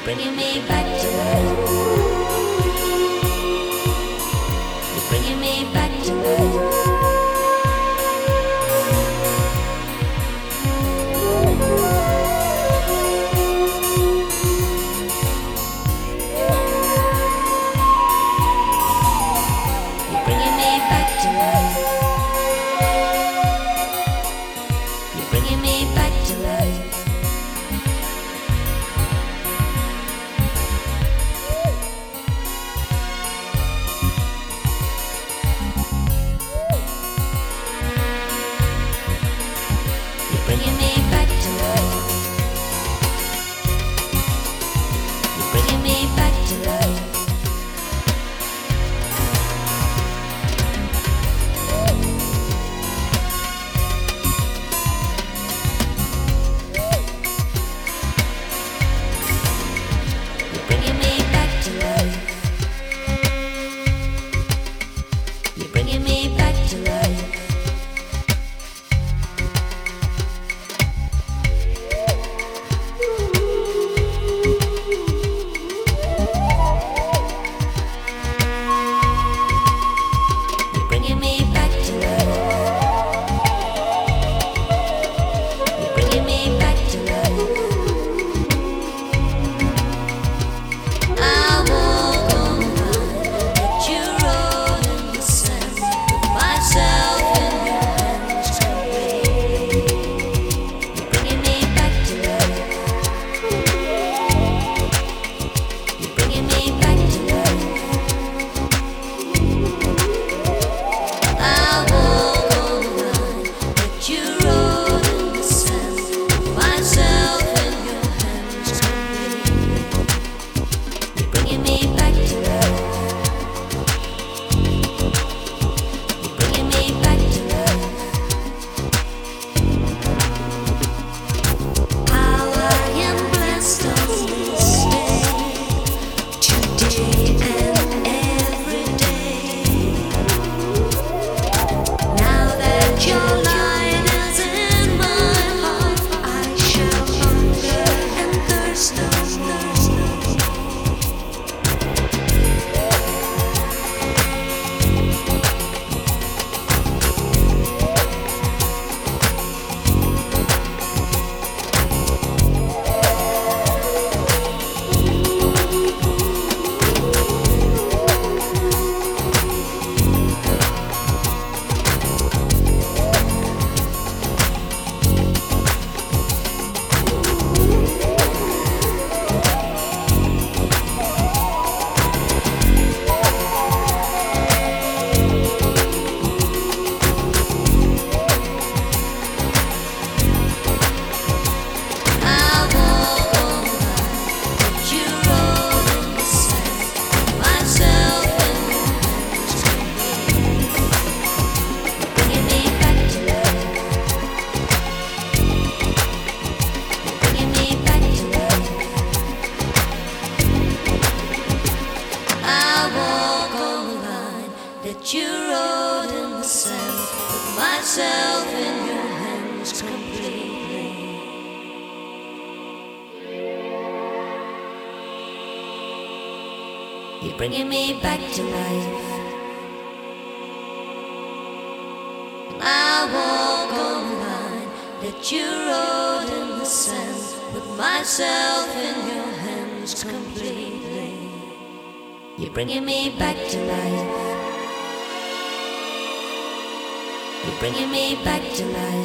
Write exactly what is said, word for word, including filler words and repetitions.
bringing me back to life. You're bringing me back to life. You're bringing me back to life. You're bringing me back to life. Bringing me back to life. You're bringing me back to life. You're bringing me back to life. You're bringing me back to life. Bringing me back to life. You're bringing me back to life. I walk on the line that you wrote in the sand, with myself in your hands completely. You're bringing me back to life. You're bringing me back to life. I walk on the line that you wrote in the sand, with myself in your hands completely. You're bringing me back to life. You're bringing me back to life. How I am blessed on this day, today and every day. Now that your light is in my heart, I shall hunger and thirst no more. I walk on the line that you wrote in the sand, with myself in your hands completely. You're bringing me back to life. You're bringing me back to life. I walk on the line that you wrote in the sand, with myself in your hands completely. You're bringing me back to life. I walk on the line that you wrote in the sand, with myself in your hands completely. You're bringing me back to life. You're bringing me back to life.